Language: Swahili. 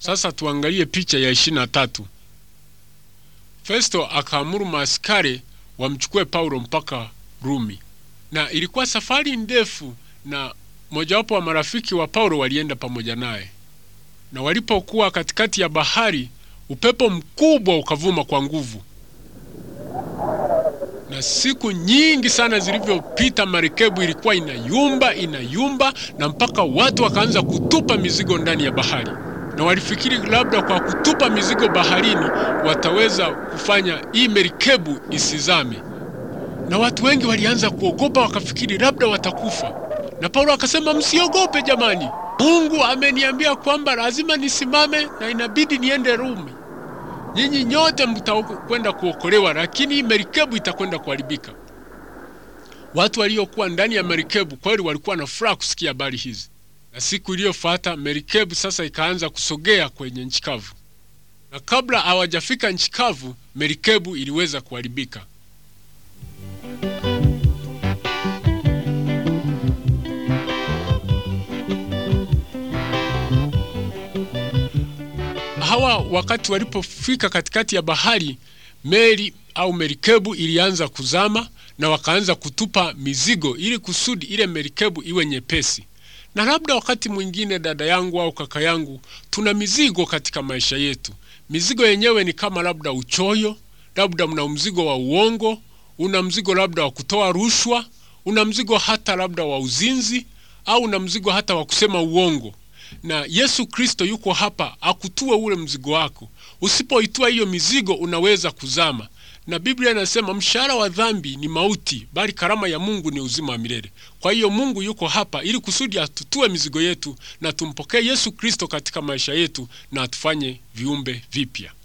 Sasa tuangalie picha ya 23. Festo akaamuru maaskari wamchukue Paulo mpaka Rumi. Na ilikuwa safari ndefu, na mojawapo wa marafiki wa Paulo walienda pamoja naye. Na walipokuwa katikati ya bahari, upepo mkubwa ukavuma kwa nguvu. Na siku nyingi sana zilivyopita, marekebu ilikuwa inayumba, na mpaka watu wakaanza kutupa mizigo ndani ya bahari. Na walifikiri labda kwa kutupa mizigo baharini wataweza kufanya hii merikebu isizame. Na watu wengi walianza kuogopa, wakafikiri labda watakufa. Na Paulo akasema, msiogope jamani, Mungu ameniambia kwamba lazima nisimame na inabidi niende Rumi. Nyinyi nyote mtakwenda kuokolewa, lakini hii merikebu itakwenda kuharibika. Watu waliokuwa ndani ya merikebu kweli walikuwa na furaha kusikia habari hizi. Na siku iliyofuata merikebu sasa ikaanza kusogea kwenye nchi kavu. Na kabla hawajafika nchi kavu, merikebu iliweza kuharibika. Hawa wakati walipofika katikati ya bahari, meli au merikebu ilianza kuzama, na wakaanza kutupa mizigo ili kusudi ile merikebu iwe nyepesi. Na labda wakati mwingine, dada yangu au kaka yangu, tuna mizigo katika maisha yetu. Mizigo yenyewe ni kama labda uchoyo, labda mna mzigo wa uongo, una mzigo labda wa kutoa rushwa, una mzigo hata labda wa uzinzi, au una mzigo hata wa kusema uongo. Na Yesu Kristo yuko hapa akutue ule mzigo wako. Usipoitua hiyo mizigo unaweza kuzama. Na Biblia inasema mshahara wa dhambi ni mauti, bali karama ya Mungu ni uzima wa milele. Kwa hiyo Mungu yuko hapa ili kusudi atutue mizigo yetu, na tumpokee Yesu Kristo katika maisha yetu, na atufanye viumbe vipya.